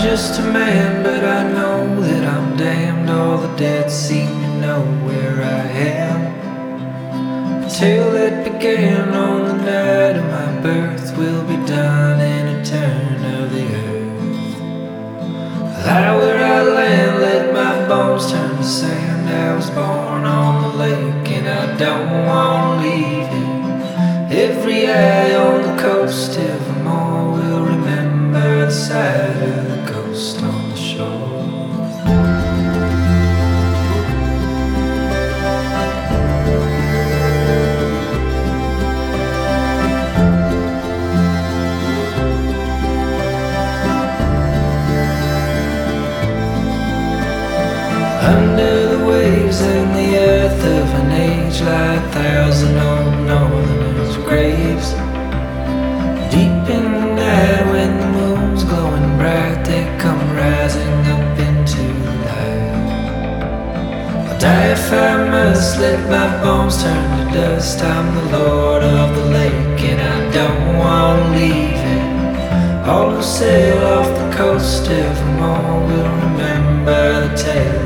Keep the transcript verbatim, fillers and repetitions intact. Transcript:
just a man, but I know that I'm damned. All the dead seem to know where I am. The tale that began on the night of my birth will be done in a turn of the earth. Lie where I land, let my bones turn to sand. I was born on the lake and I don't want to leave it. Every eye on the coast evermore will remember the sight of the ghost on the shore. Under the waves and the earth of an age lie a thousand old northerners' graves. Deep in the night when the moon's glowing bright, they come rising up into the light. I'll die if I must, let my bones turn to dust. I'm the lord of the lake and I don't want to leave it. All who sail off the coast evermore will remember the tale